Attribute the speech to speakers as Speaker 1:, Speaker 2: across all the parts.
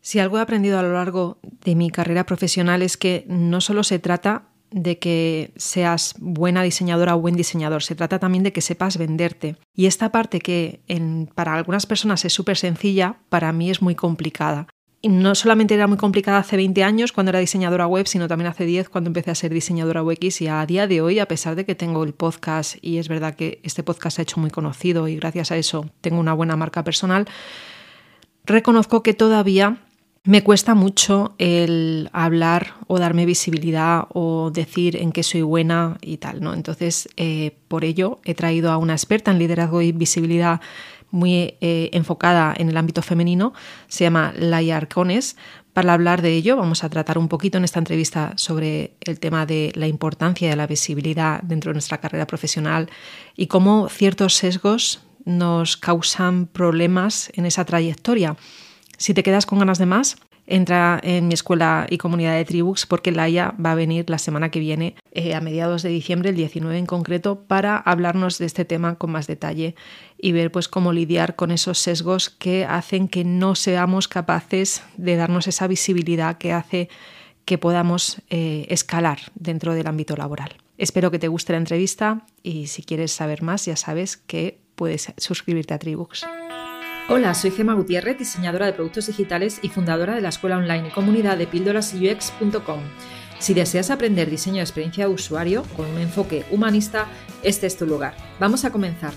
Speaker 1: Si algo he aprendido a lo largo de mi carrera profesional es que no solo se trata de que seas buena diseñadora o buen diseñador, se trata también de que sepas venderte. Y esta parte que para algunas personas es súper sencilla, para mí es muy complicada. Y no solamente era muy complicada hace 20 años cuando era diseñadora web, sino también hace 10 cuando empecé a ser diseñadora UX, y a día de hoy, a pesar de que tengo el podcast y es verdad que este podcast se ha hecho muy conocido y gracias a eso tengo una buena marca personal, reconozco que todavía me cuesta mucho el hablar o darme visibilidad o decir en qué soy buena y tal, ¿no? Entonces, por ello he traído a una experta en liderazgo y visibilidad muy enfocada en el ámbito femenino, se llama Laia Arcones. Para hablar de ello vamos a tratar un poquito en esta entrevista sobre el tema de la importancia de la visibilidad dentro de nuestra carrera profesional y cómo ciertos sesgos nos causan problemas en esa trayectoria. Si te quedas con ganas de más, entra en mi escuela y comunidad de Tribooks porque Laia va a venir la semana que viene, a mediados de diciembre, el 19 en concreto, para hablarnos de este tema con más detalle y ver pues cómo lidiar con esos sesgos que hacen que no seamos capaces de darnos esa visibilidad que hace que podamos escalar dentro del ámbito laboral. Espero que te guste la entrevista y si quieres saber más ya sabes que puedes suscribirte a Tribooks.
Speaker 2: Hola, soy Gemma Gutiérrez, diseñadora de productos digitales y fundadora de la escuela online y comunidad de píldorasux.com. Si deseas aprender diseño de experiencia de usuario con un enfoque humanista, este es tu lugar. Vamos a comenzar.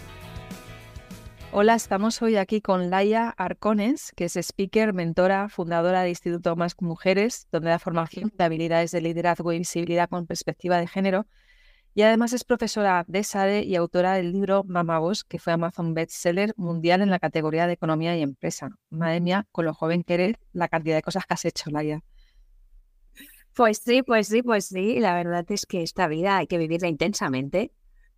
Speaker 3: Hola, estamos hoy aquí con Laia Arcones, que es speaker, mentora, fundadora de Instituto Más Mujeres, donde da formación de habilidades de liderazgo y visibilidad con perspectiva de género. Y además es profesora de SADE y autora del libro Mama Boss, que fue Amazon Bestseller mundial en la categoría de Economía y Empresa. Madre mía, con lo joven que eres, la cantidad de cosas que has hecho, Laia.
Speaker 4: Pues sí. La verdad es que esta vida hay que vivirla intensamente.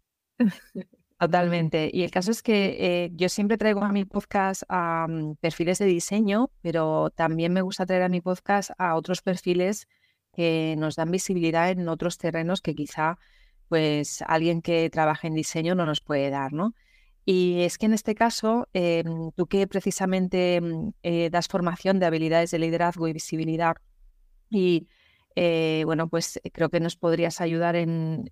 Speaker 3: Totalmente. Y el caso es que yo siempre traigo a mi podcast a perfiles de diseño, pero también me gusta traer a mi podcast a otros perfiles que nos dan visibilidad en otros terrenos que quizá pues alguien que trabaja en diseño no nos puede dar, ¿no? Y es que en este caso, tú que precisamente das formación de habilidades de liderazgo y visibilidad y bueno, pues creo que nos podrías ayudar en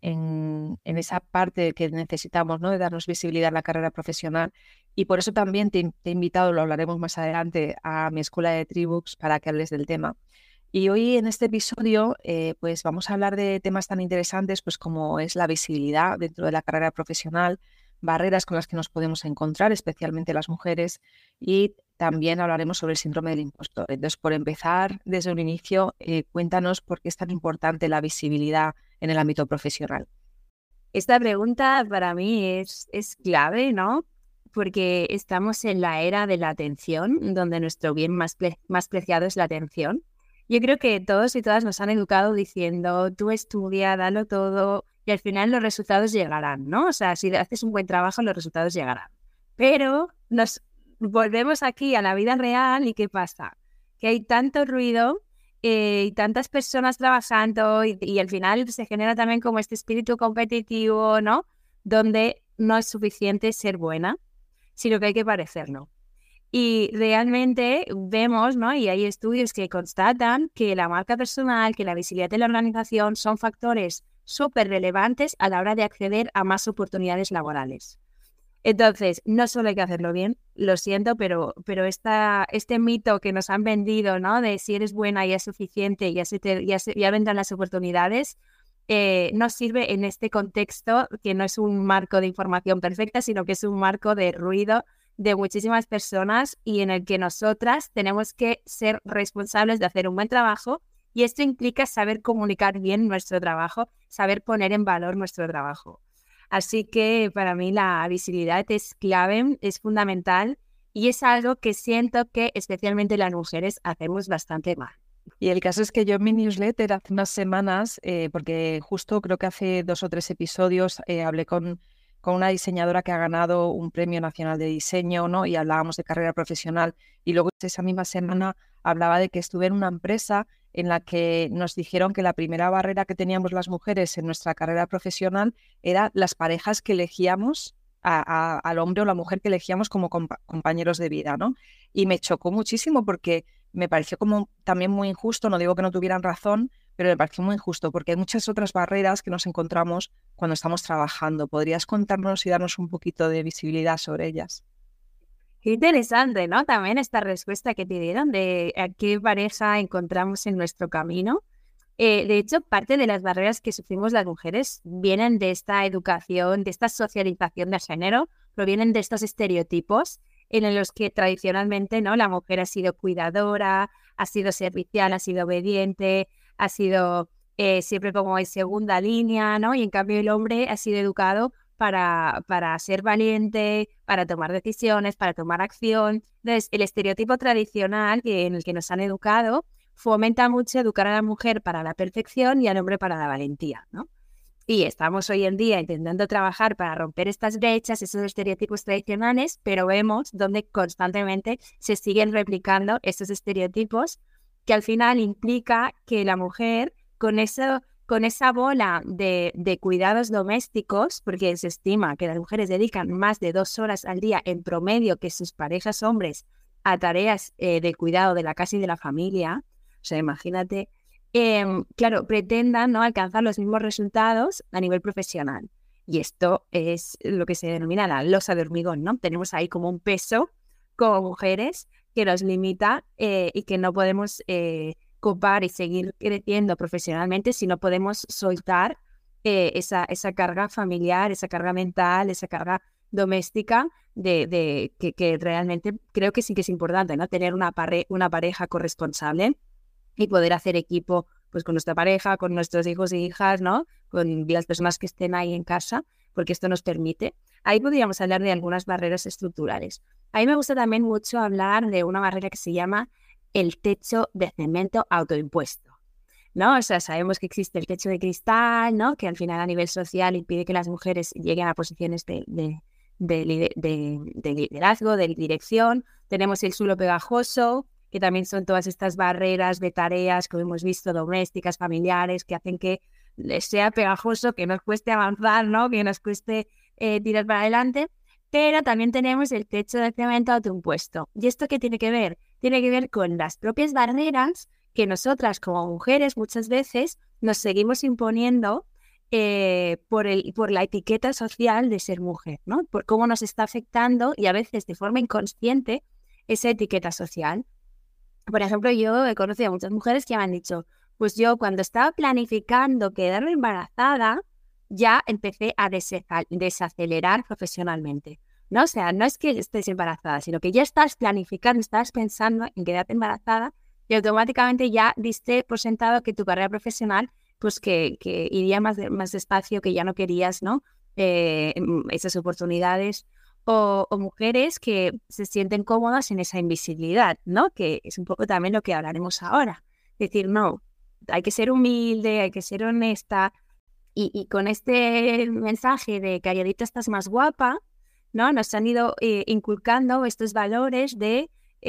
Speaker 3: esa parte que necesitamos, ¿no? De darnos visibilidad en la carrera profesional. Y por eso también te he invitado, lo hablaremos más adelante, a mi escuela de Tribooks para que hables del tema. Y hoy en este episodio pues vamos a hablar de temas tan interesantes pues como es la visibilidad dentro de la carrera profesional, barreras con las que nos podemos encontrar, especialmente las mujeres, y también hablaremos sobre el síndrome del impostor. Entonces, por empezar desde un inicio, cuéntanos por qué es tan importante la visibilidad en el ámbito profesional.
Speaker 4: Esta pregunta para mí es clave, ¿no? Porque estamos en la era de la atención, donde nuestro bien más preciado es la atención. Yo creo que todos y todas nos han educado diciendo, tú estudia, dalo todo, y al final los resultados llegarán, ¿no? O sea, si haces un buen trabajo, los resultados llegarán. Pero nos volvemos aquí a la vida real y ¿qué pasa? Que hay tanto ruido y tantas personas trabajando y al final se genera también como este espíritu competitivo, ¿no? Donde no es suficiente ser buena, sino que hay que parecerlo. Y realmente vemos, ¿no? Y hay estudios que constatan que la marca personal, que la visibilidad de la organización son factores súper relevantes a la hora de acceder a más oportunidades laborales. Entonces, no solo hay que hacerlo bien, lo siento, pero este mito que nos han vendido, ¿no? De si eres buena ya es suficiente, ya vendrán las oportunidades, no sirve en este contexto que no es un marco de información perfecta, sino que es un marco de ruido de muchísimas personas y en el que nosotras tenemos que ser responsables de hacer un buen trabajo y esto implica saber comunicar bien nuestro trabajo, saber poner en valor nuestro trabajo. Así que para mí la visibilidad es clave, es fundamental y es algo que siento que especialmente las mujeres hacemos bastante mal.
Speaker 3: Y el caso es que yo en mi newsletter hace unas semanas, porque justo creo que hace 2 o 3 episodios hablé con una diseñadora que ha ganado un premio nacional de diseño, ¿no? Y hablábamos de carrera profesional. Y luego esa misma semana hablaba de que estuve en una empresa en la que nos dijeron que la primera barrera que teníamos las mujeres en nuestra carrera profesional era las parejas que elegíamos, al hombre o la mujer que elegíamos como compañeros de vida, ¿no? Y me chocó muchísimo porque me pareció como también muy injusto, no digo que no tuvieran razón, pero me pareció muy injusto porque hay muchas otras barreras que nos encontramos cuando estamos trabajando. ¿Podrías contarnos y darnos un poquito de visibilidad sobre ellas?
Speaker 4: Qué interesante, ¿no? También esta respuesta que te dieron de a qué pareja encontramos en nuestro camino. De hecho, parte de las barreras que sufrimos las mujeres vienen de esta educación, de esta socialización de género, provienen de estos estereotipos en los que tradicionalmente, ¿no?, la mujer ha sido cuidadora, ha sido servicial, ha sido obediente, ha sido siempre como en segunda línea, ¿no? Y en cambio el hombre ha sido educado para ser valiente, para tomar decisiones, para tomar acción. Entonces, el estereotipo tradicional en el que nos han educado fomenta mucho educar a la mujer para la perfección y al hombre para la valentía, ¿no? Y estamos hoy en día intentando trabajar para romper estas brechas, esos estereotipos tradicionales, pero vemos donde constantemente se siguen replicando estos estereotipos que al final implica que la mujer con esa bola de cuidados domésticos, porque se estima que las mujeres dedican más de 2 horas al día en promedio que sus parejas hombres a tareas de cuidado de la casa y de la familia. O sea, imagínate, claro, pretendan, ¿no?, alcanzar los mismos resultados a nivel profesional. Y esto es lo que se denomina la losa de hormigón, ¿no? Tenemos ahí como un peso como mujeres que nos limita y que no podemos copar y seguir creciendo profesionalmente si no podemos soltar esa carga familiar, esa carga mental, esa carga doméstica que realmente creo que sí que es importante, ¿no? Tener una pareja corresponsable y poder hacer equipo pues con nuestra pareja, con nuestros hijos e hijas, ¿no?, con las personas que estén ahí en casa, porque esto nos permite. Ahí podríamos hablar de algunas barreras estructurales. A mí me gusta también mucho hablar de una barrera que se llama el techo de cemento autoimpuesto, ¿no? O sea, sabemos que existe el techo de cristal, ¿no?, que al final a nivel social impide que las mujeres lleguen a posiciones de liderazgo, de dirección. Tenemos el suelo pegajoso, que también son todas estas barreras de tareas, como hemos visto, domésticas, familiares, que hacen que sea pegajoso, que nos cueste avanzar, ¿no?, que nos cueste tirar para adelante. Pero también tenemos el techo de cemento autoimpuesto. ¿Y esto qué tiene que ver? Tiene que ver con las propias barreras que nosotras como mujeres muchas veces nos seguimos imponiendo por la etiqueta social de ser mujer, ¿no? Por cómo nos está afectando y a veces de forma inconsciente esa etiqueta social. Por ejemplo, yo he conocido a muchas mujeres que me han dicho, pues yo cuando estaba planificando quedarme embarazada, ya empecé a desacelerar profesionalmente, ¿no? O sea, no es que estés embarazada, sino que ya estás planificando, estás pensando en quedarte embarazada y automáticamente ya diste por sentado que tu carrera profesional, pues que iría más despacio, que ya no querías, ¿no?, esas oportunidades. O mujeres que se sienten cómodas en esa invisibilidad, ¿no?, que es un poco también lo que hablaremos ahora. Decir, no, hay que ser humilde, hay que ser honesta. Y con este mensaje de calladita estás más guapa, ¿no?, nos han ido inculcando estos valores de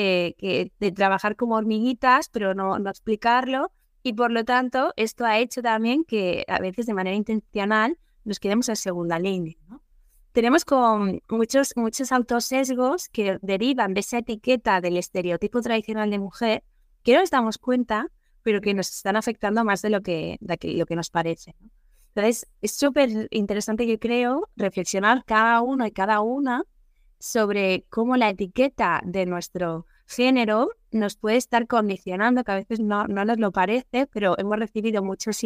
Speaker 4: trabajar como hormiguitas, pero no explicarlo. Y por lo tanto, esto ha hecho también que a veces de manera intencional nos quedemos en segunda línea, ¿no? Tenemos con muchos autosesgos que derivan de esa etiqueta del estereotipo tradicional de mujer que no nos damos cuenta, pero que nos están afectando más de lo que nos parece, ¿no? Entonces, es súper interesante, yo creo, reflexionar cada uno y cada una sobre cómo la etiqueta de nuestro género nos puede estar condicionando, que a veces no nos lo parece, pero hemos recibido muchos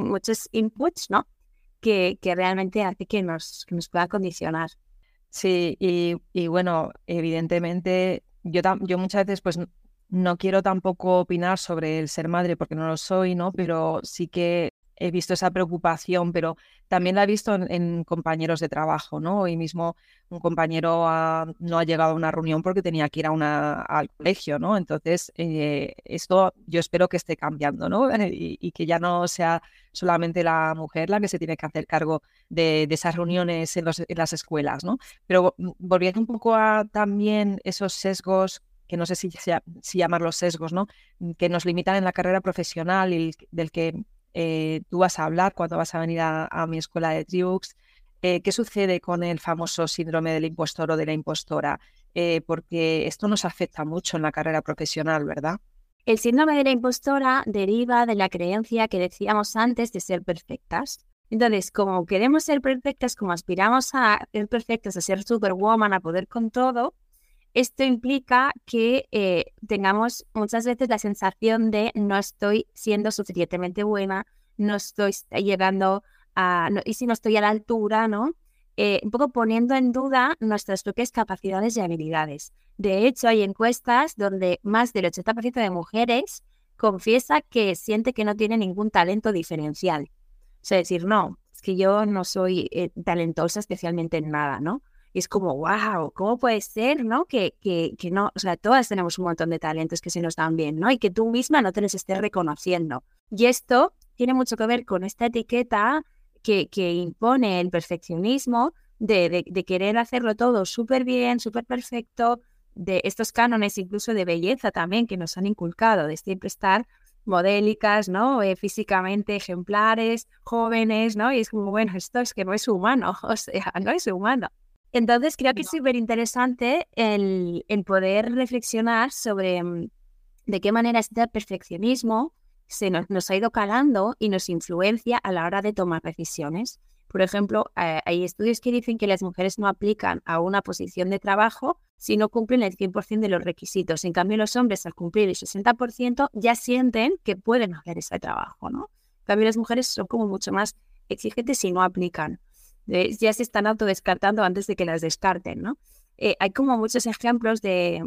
Speaker 4: inputs, ¿no?, que realmente hace que nos pueda condicionar.
Speaker 3: Sí, y bueno, evidentemente yo muchas veces pues no quiero tampoco opinar sobre el ser madre porque no lo soy, ¿no? Pero sí que he visto esa preocupación, pero también la he visto en compañeros de trabajo, ¿no? Hoy mismo un compañero no ha llegado a una reunión porque tenía que ir al colegio, ¿no? Entonces, esto yo espero que esté cambiando, ¿no? Y que ya no sea solamente la mujer la que se tiene que hacer cargo de esas reuniones en las escuelas, ¿no? Pero volviendo un poco a también esos sesgos, que no sé si llamarlos sesgos, ¿no?, que nos limitan en la carrera profesional y del que tú vas a hablar cuando vas a venir a mi escuela de Triux. ¿Qué sucede con el famoso síndrome del impostor o de la impostora? Porque esto nos afecta mucho en la carrera profesional, ¿verdad?
Speaker 4: El síndrome de la impostora deriva de la creencia que decíamos antes de ser perfectas. Entonces, como queremos ser perfectas, como aspiramos a ser perfectas, a ser superwoman, a poder con todo, esto implica que tengamos muchas veces la sensación de no estoy siendo suficientemente buena, no estoy llegando a... y si no estoy a la altura, ¿no? Un poco poniendo en duda nuestras propias capacidades y habilidades. De hecho, hay encuestas donde más del 80% de mujeres confiesa que siente que no tiene ningún talento diferencial. O sea, decir, no, es que yo no soy talentosa especialmente en nada, ¿no? Y es como, wow, ¿cómo puede ser, no? Que no, o sea, todas tenemos un montón de talentos que se nos dan bien, ¿no? Y que tú misma no te los estés reconociendo. Y esto tiene mucho que ver con esta etiqueta que impone el perfeccionismo de querer hacerlo todo súper bien, súper perfecto, de estos cánones incluso de belleza también que nos han inculcado, de siempre estar modélicas, ¿no? Físicamente ejemplares, jóvenes, ¿no? Y es como, bueno, esto es que no es humano, o sea, no es humano. Entonces creo que es súper interesante el poder reflexionar sobre de qué manera este perfeccionismo nos ha ido calando y nos influencia a la hora de tomar decisiones. Por ejemplo, hay estudios que dicen que las mujeres no aplican a una posición de trabajo si no cumplen el 100% de los requisitos. En cambio, los hombres, al cumplir el 60%, ya sienten que pueden hacer ese trabajo, ¿no? En cambio, las mujeres son como mucho más exigentes y no aplican. Ya se están autodescartando antes de que las descarten, ¿no? Hay como muchos ejemplos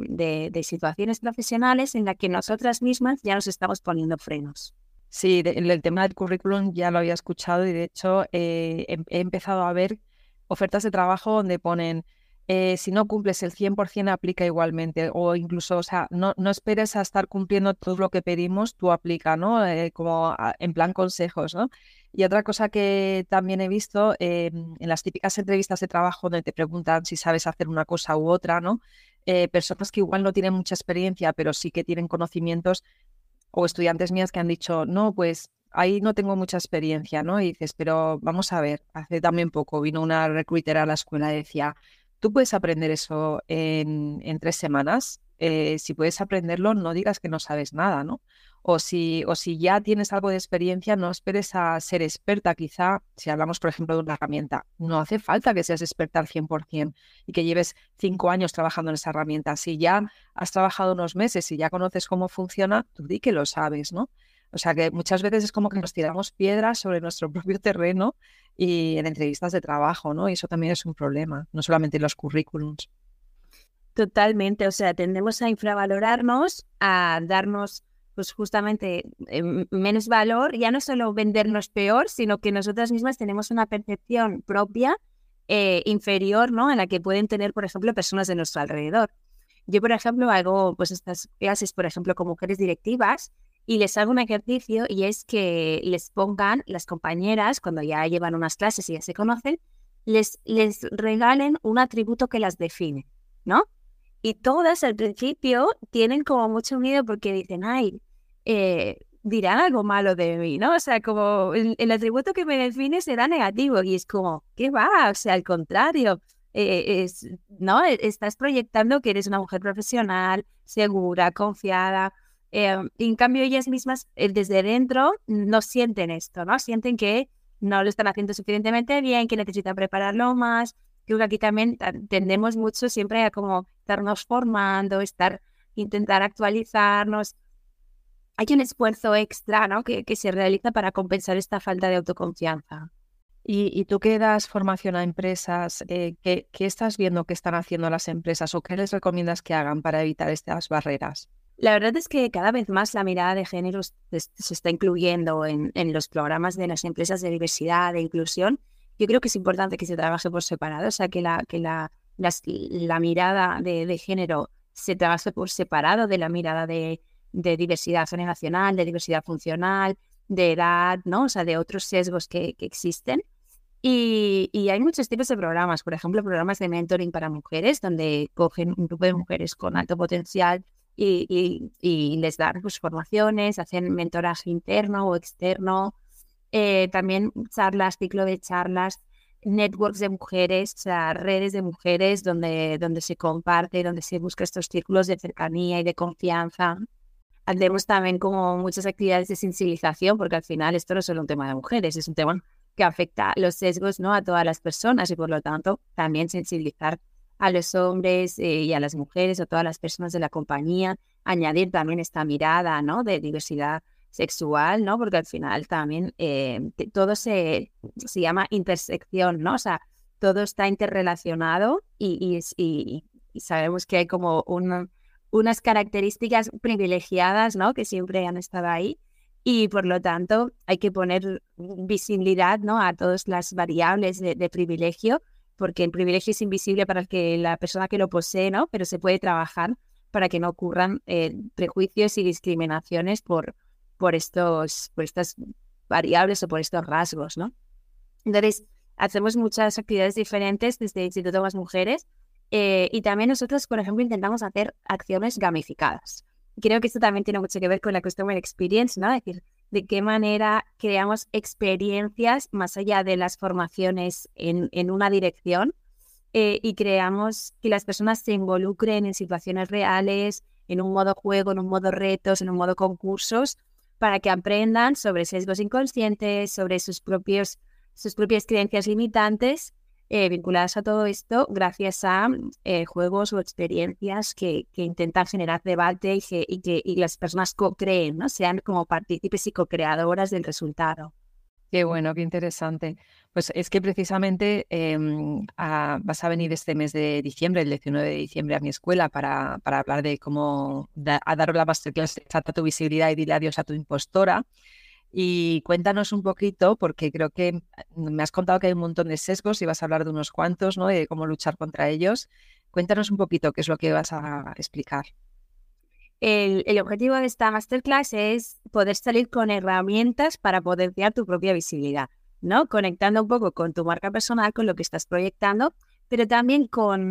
Speaker 4: de situaciones profesionales en las que nosotras mismas ya nos estamos poniendo frenos.
Speaker 3: Sí, el tema del currículum ya lo había escuchado y de hecho he empezado a ver ofertas de trabajo donde ponen si no cumples el 100% aplica igualmente o incluso, o sea, no esperes a estar cumpliendo todo lo que pedimos, tú aplica, ¿no? Como en plan consejos, ¿no? Y otra cosa que también he visto en las típicas entrevistas de trabajo donde te preguntan si sabes hacer una cosa u otra, ¿no? Personas que igual no tienen mucha experiencia, pero sí que tienen conocimientos o estudiantes mías que han dicho, no, pues ahí no tengo mucha experiencia, ¿no? Y dices, pero vamos a ver, hace también poco vino una recruiter a la escuela y decía, tú puedes aprender eso en 3 semanas, si puedes aprenderlo, no digas que no sabes nada, ¿no? O si ya tienes algo de experiencia, no esperes a ser experta. Quizá, si hablamos, por ejemplo, de una herramienta, no hace falta que seas experta al 100% y que lleves 5 años trabajando en esa herramienta. Si ya has trabajado unos meses y ya conoces cómo funciona, tú di que lo sabes, ¿no? O sea que muchas veces es como que nos tiramos piedras sobre nuestro propio terreno y en entrevistas de trabajo, ¿no? Y eso también es un problema, no solamente en los currículums.
Speaker 4: Totalmente, o sea, tendemos a infravalorarnos, a darnos pues justamente menos valor, ya no solo vendernos peor, sino que nosotras mismas tenemos una percepción propia inferior, ¿no? En la que pueden tener, por ejemplo, personas de nuestro alrededor. Yo, por ejemplo, hago pues estas clases, por ejemplo, con mujeres directivas y les hago un ejercicio y es que les pongan las compañeras, cuando ya llevan unas clases y ya se conocen, les regalen un atributo que las define, ¿no? Y todas al principio tienen como mucho miedo porque dicen, ay, dirán algo malo de mí, ¿no? O sea, como el atributo que me define será negativo. Y es como, ¿qué va? O sea, al contrario, ¿no? Estás proyectando que eres una mujer profesional, segura, confiada. Y en cambio ellas mismas, desde dentro, no sienten esto, ¿no? Sienten que no lo están haciendo suficientemente bien, que necesitan prepararlo más. Creo que aquí también tendemos mucho siempre a como estarnos formando, intentar actualizarnos. Hay un esfuerzo extra, ¿no? que se realiza para compensar esta falta de autoconfianza.
Speaker 3: ¿Y tú que das formación a empresas, qué estás viendo que están haciendo las empresas o qué les recomiendas que hagan para evitar estas barreras?
Speaker 4: La verdad es que cada vez más la mirada de género se está incluyendo en los programas de las empresas de diversidad, de inclusión. Yo creo que es importante que se trabaje por separado, o sea, que la mirada de género se trabaje por separado de la mirada de diversidad generacional, de diversidad funcional, de edad, ¿no? O sea, de otros sesgos que existen. Y hay muchos tipos de programas, por ejemplo, programas de mentoring para mujeres, donde cogen un grupo de mujeres con alto potencial y les dan pues, formaciones, hacen mentoraje interno o externo, también charlas, ciclo de charlas, networks de mujeres, o sea, redes de mujeres donde se comparte, donde se busca estos círculos de cercanía y de confianza. hacemos también como muchas actividades de sensibilización, porque al final esto no es solo un tema de mujeres, es un tema que afecta los sesgos, ¿no?, a todas las personas y por lo tanto también sensibilizar a los hombres y a las mujeres, a todas las personas de la compañía, añadir también esta mirada, ¿no?, de diversidad sexual, ¿no?, porque al final también todo se llama intersección, ¿no? O sea, todo está interrelacionado y sabemos que hay como unas características privilegiadas, ¿no?, que siempre han estado ahí y por lo tanto hay que poner visibilidad, ¿no?, a todas las variables de privilegio, porque el privilegio es invisible para la persona que lo posee, ¿no?, pero se puede trabajar para que no ocurran prejuicios y discriminaciones por estas variables o por estos rasgos, ¿no? Entonces, hacemos muchas actividades diferentes desde el Instituto Más Mujeres y también nosotros, por ejemplo, intentamos hacer acciones gamificadas. Creo que esto también tiene mucho que ver con la Customer Experience, ¿no? Es decir, de qué manera creamos experiencias más allá de las formaciones en una dirección y creamos que las personas se involucren en situaciones reales, en un modo juego, en un modo retos, en un modo concursos, para que aprendan sobre sesgos inconscientes, sobre sus propias creencias limitantes vinculadas a todo esto gracias a juegos o experiencias que intentan generar debate y las personas co-creen, ¿no? Sean como partícipes y co-creadoras del resultado.
Speaker 3: Qué bueno, qué interesante. Pues es que precisamente vas a venir este mes de diciembre, el 19 de diciembre, a mi escuela para hablar de cómo dar la masterclass Trata tu visibilidad y dile adiós a tu impostora. Y cuéntanos un poquito, porque creo que me has contado que hay un montón de sesgos y vas a hablar de unos cuantos, ¿no?, de cómo luchar contra ellos. Cuéntanos un poquito qué es lo que vas a explicar.
Speaker 4: El objetivo de esta masterclass es poder salir con herramientas para potenciar tu propia visibilidad, ¿no? Conectando un poco con tu marca personal, con lo que estás proyectando, pero también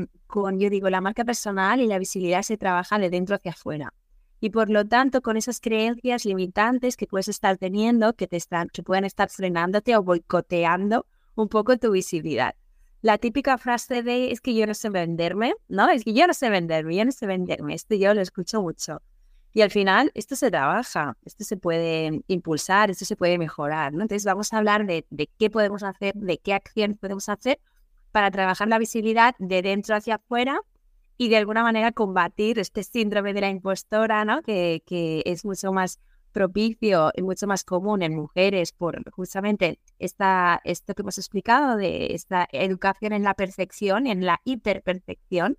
Speaker 4: yo digo, la marca personal y la visibilidad se trabaja de dentro hacia afuera. Y por lo tanto, con esas creencias limitantes que puedes estar teniendo, que pueden estar frenándote o boicoteando un poco tu visibilidad. La típica frase de es que yo no sé venderme, ¿no? Es que yo no sé venderme. Esto yo lo escucho mucho. Y al final, esto se trabaja, esto se puede impulsar, esto se puede mejorar, ¿no? Entonces vamos a hablar de qué podemos hacer, de qué acciones podemos hacer para trabajar la visibilidad de dentro hacia afuera y de alguna manera combatir este síndrome de la impostora, ¿no? Que es mucho más propicio y mucho más común en mujeres por justamente esto que hemos explicado de esta educación en la perfección, en la hiperperfección,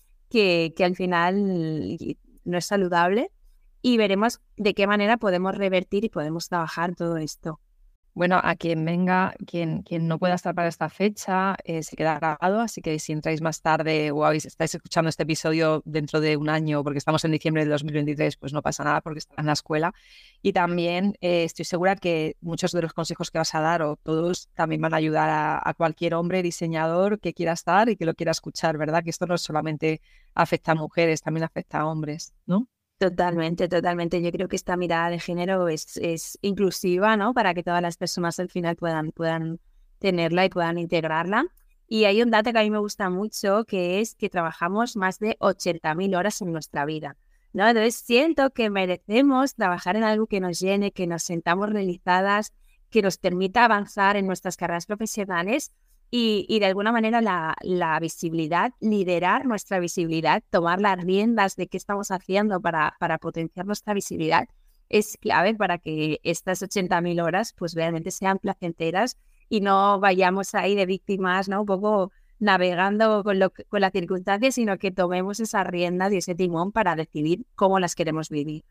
Speaker 4: que al final no es saludable y veremos de qué manera podemos revertir y podemos trabajar todo esto.
Speaker 3: Bueno, a quien venga, quien no pueda estar para esta fecha, se queda grabado, así que si entráis más tarde o estáis escuchando este episodio dentro de un año, porque estamos en diciembre de 2023, pues no pasa nada porque está en la escuela. Y también estoy segura que muchos de los consejos que vas a dar, o todos, también van a ayudar a cualquier hombre diseñador que quiera estar y que lo quiera escuchar, ¿verdad? Que esto no solamente afecta a mujeres, también afecta a hombres, ¿no?
Speaker 4: Totalmente, totalmente. Yo creo que esta mirada de género es inclusiva, ¿no? Para que todas las personas al final puedan tenerla y puedan integrarla. Y hay un dato que a mí me gusta mucho, que es que trabajamos más de 80.000 horas en nuestra vida, ¿no? Entonces siento que merecemos trabajar en algo que nos llene, que nos sintamos realizadas, que nos permita avanzar en nuestras carreras profesionales y de alguna manera la visibilidad, liderar nuestra visibilidad, tomar las riendas de qué estamos haciendo para potenciar nuestra visibilidad, es clave para que estas 80.000 horas pues realmente sean placenteras y no vayamos ahí de víctimas, ¿no? Un poco navegando con las circunstancias, sino que tomemos esas riendas y ese timón para decidir cómo las queremos vivir.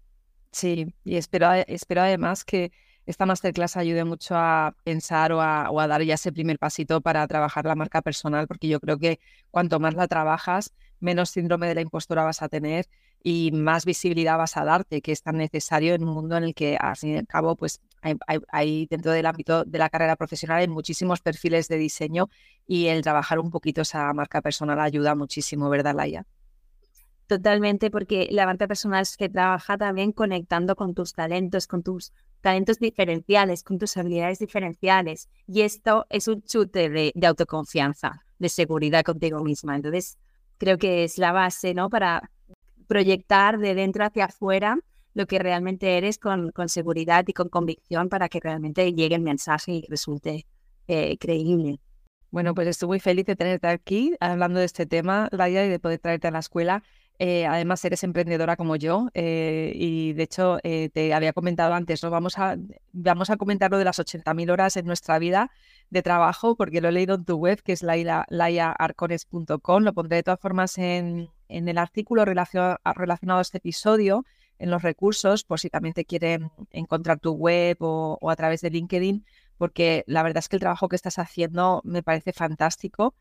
Speaker 3: Sí, y espero además que esta masterclass ayude mucho a pensar o a dar ya ese primer pasito para trabajar la marca personal, porque yo creo que cuanto más la trabajas, menos síndrome de la impostora vas a tener y más visibilidad vas a darte, que es tan necesario en un mundo en el que, al fin y al cabo, pues hay dentro del ámbito de la carrera profesional hay muchísimos perfiles de diseño y el trabajar un poquito esa marca personal ayuda muchísimo, ¿verdad, Laia?
Speaker 4: Totalmente, porque la marca personal es que trabaja también conectando con tus talentos diferenciales, con tus habilidades diferenciales. Y esto es un chute de autoconfianza, de seguridad contigo misma. Entonces, creo que es la base, ¿no? Para proyectar de dentro hacia afuera lo que realmente eres con seguridad y con convicción para que realmente llegue el mensaje y resulte creíble.
Speaker 3: Bueno, pues estoy muy feliz de tenerte aquí hablando de este tema, Laia, y de poder traerte a la escuela. Además, eres emprendedora como yo y, de hecho, te había comentado antes, ¿no? Vamos a comentar lo de las 80.000 horas en nuestra vida de trabajo, porque lo he leído en tu web, que es laiaarcones.com. Lo pondré de todas formas en el artículo relacionado a este episodio, en los recursos, por si también te quieren encontrar tu web o a través de LinkedIn, porque la verdad es que el trabajo que estás haciendo me parece fantástico.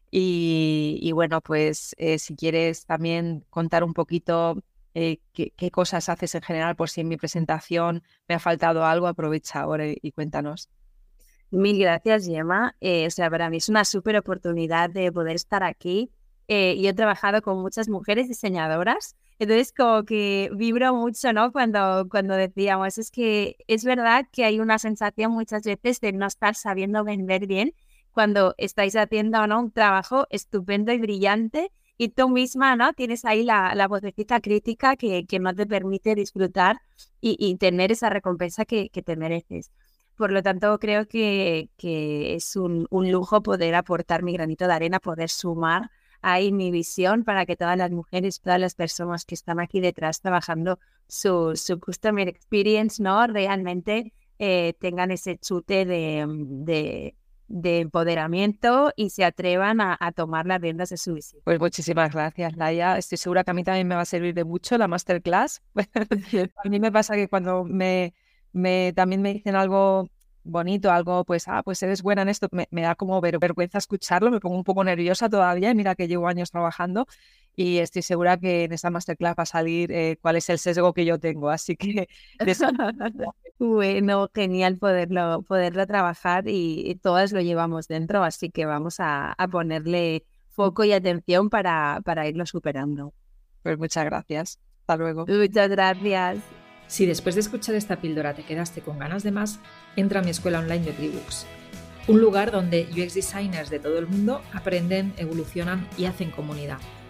Speaker 3: Y bueno, pues si quieres también contar un poquito qué cosas haces en general, por si en mi presentación me ha faltado algo, aprovecha ahora y cuéntanos.
Speaker 4: Mil gracias, Gemma. O sea, para mí es una súper oportunidad de poder estar aquí. Yo he trabajado con muchas mujeres diseñadoras, entonces como que vibro mucho, ¿no? Cuando decíamos, es que es verdad que hay una sensación muchas veces de no estar sabiendo vender bien cuando estáis haciendo, ¿no?, un trabajo estupendo y brillante y tú misma, ¿no?, tienes ahí la vocecita crítica que no te permite disfrutar y tener esa recompensa que te mereces. Por lo tanto, creo que es un lujo poder aportar mi granito de arena, poder sumar ahí mi visión para que todas las mujeres, todas las personas que están aquí detrás trabajando su customer experience, ¿no?, realmente tengan ese chute de empoderamiento y se atrevan a tomar las riendas de su visión.
Speaker 3: Pues muchísimas gracias, Laia. Estoy segura que a mí también me va a servir de mucho la masterclass. A mí me pasa que cuando también me dicen algo bonito, algo pues eres buena en esto, me da como vergüenza escucharlo, me pongo un poco nerviosa todavía, y mira que llevo años trabajando y estoy segura que en esta masterclass va a salir cuál es el sesgo que yo tengo, así que de eso...
Speaker 4: Bueno, genial poderlo trabajar y todas lo llevamos dentro, así que vamos a ponerle foco y atención para irlo superando.
Speaker 3: Pues muchas gracias. Hasta luego.
Speaker 4: Muchas gracias.
Speaker 2: Si después de escuchar esta píldora te quedaste con ganas de más, entra a mi escuela online de Tribooks, un lugar donde UX designers de todo el mundo aprenden, evolucionan y hacen comunidad.